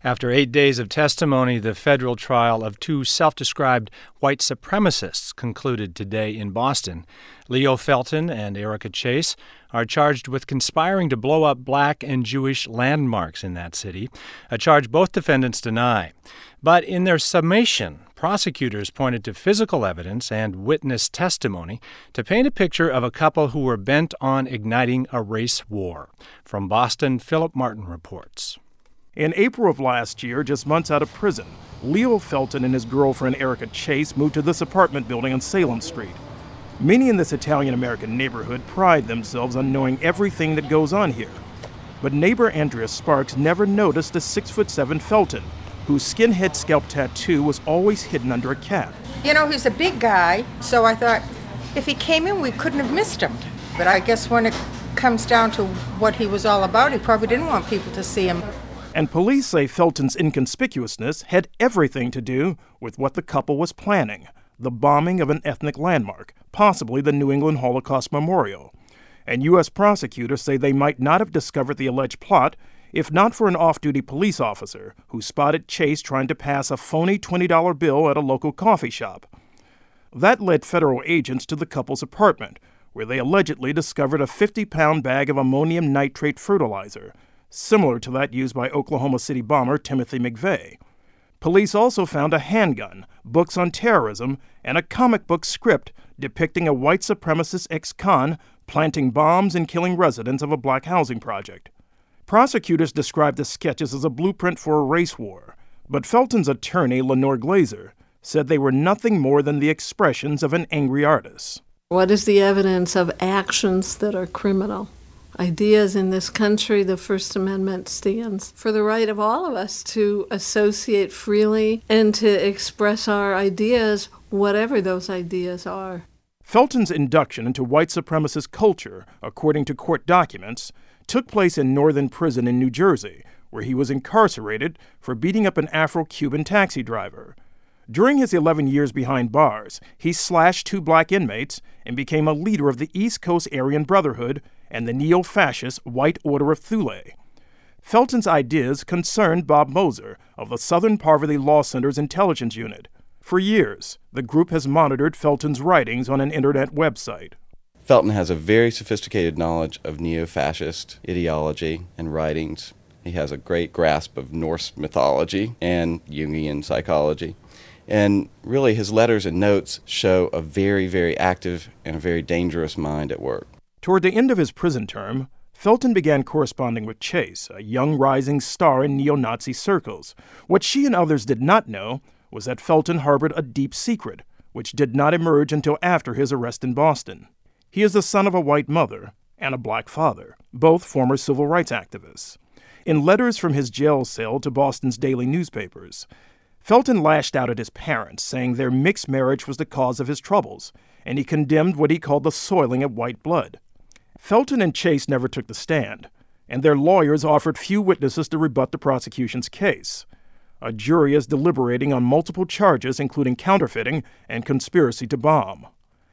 After 8 days of testimony, the federal trial of two self-described white supremacists concluded today in Boston. Leo Felton and Erica Chase are charged with conspiring to blow up black and Jewish landmarks in that city, a charge both defendants deny. But in their summation, prosecutors pointed to physical evidence and witness testimony to paint a picture of a couple who were bent on igniting a race war. From Boston, Philip Martin reports. In April of last year, just months out of prison, Leo Felton and his girlfriend Erica Chase moved to this apartment building on Salem Street. Many in this Italian-American neighborhood pride themselves on knowing everything that goes on here. But neighbor Andrea Sparks never noticed the 6'7" Felton, whose skinhead scalp tattoo was always hidden under a cap. You know, he's a big guy, so I thought if he came in, we couldn't have missed him. But I guess when it comes down to what he was all about, he probably didn't want people to see him. And police say Felton's inconspicuousness had everything to do with what the couple was planning, the bombing of an ethnic landmark, possibly the New England Holocaust Memorial. And U.S. prosecutors say they might not have discovered the alleged plot if not for an off-duty police officer who spotted Chase trying to pass a phony $20 bill at a local coffee shop. That led federal agents to the couple's apartment, where they allegedly discovered a 50-pound bag of ammonium nitrate fertilizer, similar to that used by Oklahoma City bomber Timothy McVeigh. Police also found a handgun, books on terrorism, and a comic book script depicting a white supremacist ex-con planting bombs and killing residents of a black housing project. Prosecutors described the sketches as a blueprint for a race war, but Felton's attorney, Lenore Glazer, said they were nothing more than the expressions of an angry artist. What is the evidence of actions that are criminal? Ideas in this country, the First Amendment stands for the right of all of us to associate freely and to express our ideas, whatever those ideas are. Felton's induction into white supremacist culture, according to court documents, took place in Northern Prison in New Jersey, where he was incarcerated for beating up an Afro-Cuban taxi driver. During his 11 years behind bars, he slashed two black inmates and became a leader of the East Coast Aryan Brotherhood and the neo-fascist White Order of Thule. Felton's ideas concerned Bob Moser of the Southern Poverty Law Center's intelligence unit. For years, the group has monitored Felton's writings on an internet website. Felton has a very sophisticated knowledge of neo-fascist ideology and writings. He has a great grasp of Norse mythology and Jungian psychology. And really, his letters and notes show a very, very active and a very dangerous mind at work. Toward the end of his prison term, Felton began corresponding with Chase, a young rising star in neo-Nazi circles. What she and others did not know was that Felton harbored a deep secret, which did not emerge until after his arrest in Boston. He is the son of a white mother and a black father, both former civil rights activists. In letters from his jail cell to Boston's daily newspapers, Felton lashed out at his parents, saying their mixed marriage was the cause of his troubles, and he condemned what he called the soiling of white blood. Felton and Chase never took the stand, and their lawyers offered few witnesses to rebut the prosecution's case. A jury is deliberating on multiple charges, including counterfeiting and conspiracy to bomb.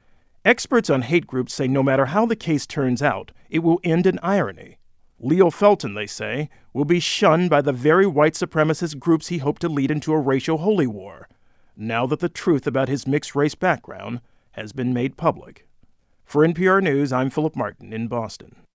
Experts on hate groups say no matter how the case turns out, it will end in irony. Leo Felton, they say, will be shunned by the very white supremacist groups he hoped to lead into a racial holy war, now that the truth about his mixed-race background has been made public. For NPR News, I'm Philip Martin in Boston.